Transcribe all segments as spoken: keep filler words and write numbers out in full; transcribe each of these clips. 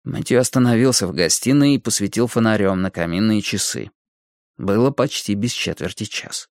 Мэтью остановился в гостиной и посветил фонарем на каминные часы. Было почти без четверти час.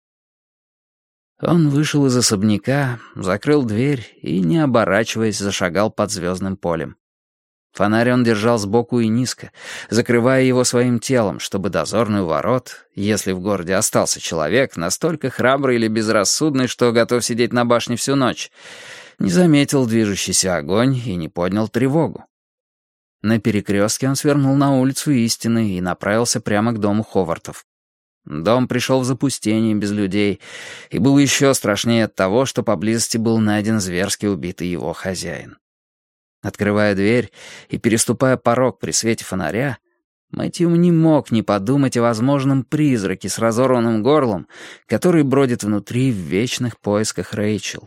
Он вышел из особняка, закрыл дверь и, не оборачиваясь, зашагал под звездным полем. Фонарь он держал сбоку и низко, закрывая его своим телом, чтобы дозорный у ворот, если в городе остался человек, настолько храбрый или безрассудный, что готов сидеть на башне всю ночь, не заметил движущийся огонь и не поднял тревогу. На перекрестке он свернул на улицу Истины и направился прямо к дому Ховартов. Дом пришел в запустение без людей и был еще страшнее от того, что поблизости был найден зверски убитый его хозяин. Открывая дверь и переступая порог при свете фонаря, Мэтью не мог не подумать о возможном призраке с разорванным горлом, который бродит внутри в вечных поисках Рэйчел.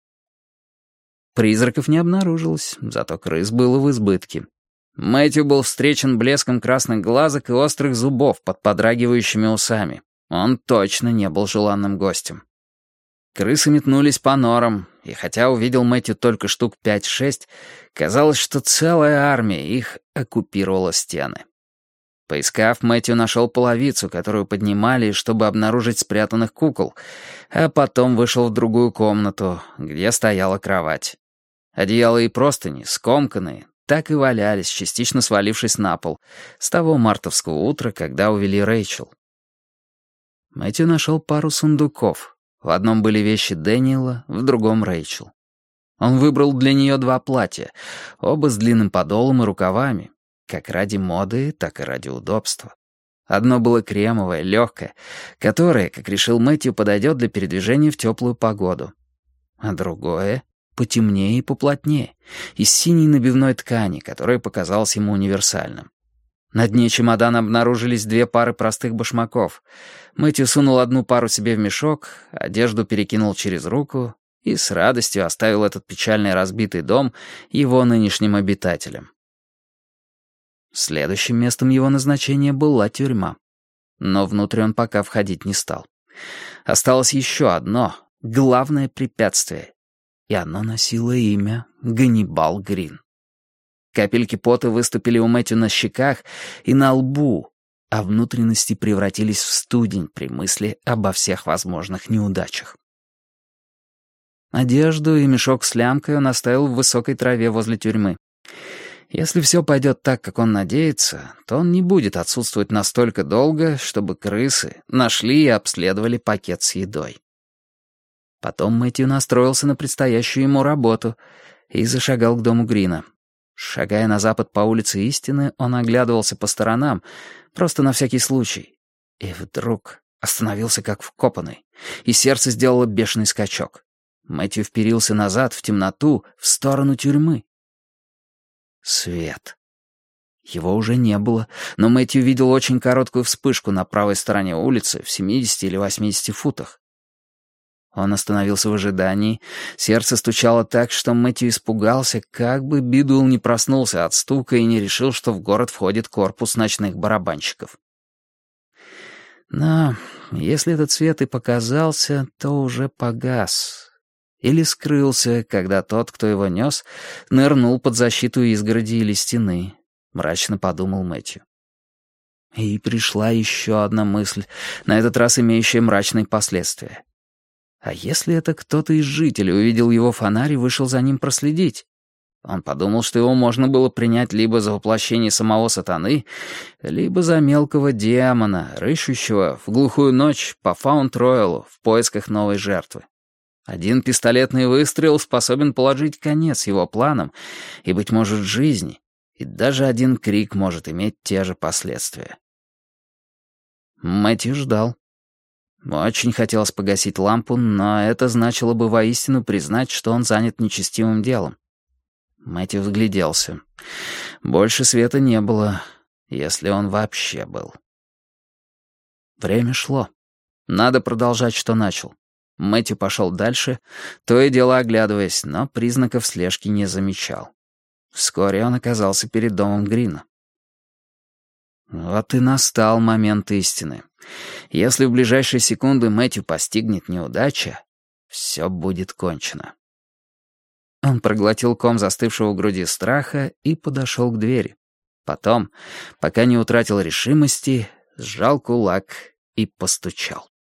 Призраков не обнаружилось, зато крыс было в избытке. Мэтью был встречен блеском красных глазок и острых зубов под подрагивающими усами. Он точно не был желанным гостем. Крысы метнулись по норам, и хотя увидел Мэтью только штук пять-шесть, казалось, что целая армия их оккупировала стены. Поискав, Мэтью нашел половицу, которую поднимали, чтобы обнаружить спрятанных кукол, а потом вышел в другую комнату, где стояла кровать. Одеяло и простыни, скомканные, так и валялись, частично свалившись на пол, с того мартовского утра, когда увели Рэйчел. Мэтью нашел пару сундуков. В одном были вещи Дэниела, в другом — Рэйчел. Он выбрал для нее два платья, оба с длинным подолом и рукавами, как ради моды, так и ради удобства. Одно было кремовое, легкое, которое, как решил Мэтью, подойдет для передвижения в теплую погоду. А другое — потемнее и поплотнее, из синей набивной ткани, которая показалась ему универсальным. На дне чемодана обнаружились две пары простых башмаков. Мэтью сунул одну пару себе в мешок, одежду перекинул через руку и с радостью оставил этот печальный разбитый дом его нынешним обитателям. Следующим местом его назначения была тюрьма. Но внутрь он пока входить не стал. Осталось еще одно, главное препятствие, и оно носило имя Ганнибал Грин. Капельки пота выступили у Мэтью на щеках и на лбу, а внутренности превратились в студень при мысли обо всех возможных неудачах. Одежду и мешок с лямкой он оставил в высокой траве возле тюрьмы. Если все пойдет так, как он надеется, то он не будет отсутствовать настолько долго, чтобы крысы нашли и обследовали пакет с едой. Потом Мэтью настроился на предстоящую ему работу и зашагал к дому Грина. Шагая на запад по улице Истины, он оглядывался по сторонам, просто на всякий случай. И вдруг остановился как вкопанный, и сердце сделало бешеный скачок. Мэтью вперился назад, в темноту, в сторону тюрьмы. Свет. Его уже не было, но Мэтью видел очень короткую вспышку на правой стороне улицы, в семидесяти или восьмидесяти футах. Он остановился в ожидании, сердце стучало так, что Мэтью испугался, как бы Бидуэлл не проснулся от стука и не решил, что в город входит корпус ночных барабанщиков. Но если этот свет и показался, то уже погас. Или скрылся, когда тот, кто его нес, нырнул под защиту изгороди или стены, мрачно подумал Мэтью. И пришла еще одна мысль, на этот раз имеющая мрачные последствия. А если это кто-то из жителей увидел его фонарь и вышел за ним проследить? Он подумал, что его можно было принять либо за воплощение самого сатаны, либо за мелкого демона, рыщущего в глухую ночь по Фаунд-Роялу в поисках новой жертвы. Один пистолетный выстрел способен положить конец его планам и, быть может, жизни, и даже один крик может иметь те же последствия. Мэтью ждал. Очень хотелось погасить лампу, но это значило бы воистину признать, что он занят нечестивым делом. Мэтью взгляделся. Больше света не было, если он вообще был. Время шло. Надо продолжать, что начал. Мэтью пошел дальше, то и дело оглядываясь, но признаков слежки не замечал. Вскоре он оказался перед домом Грина. Вот и настал момент истины. Если в ближайшие секунды Мэтью постигнет неудача, все будет кончено. Он проглотил ком застывшего в груди страха и подошел к двери. Потом, пока не утратил решимости, сжал кулак и постучал.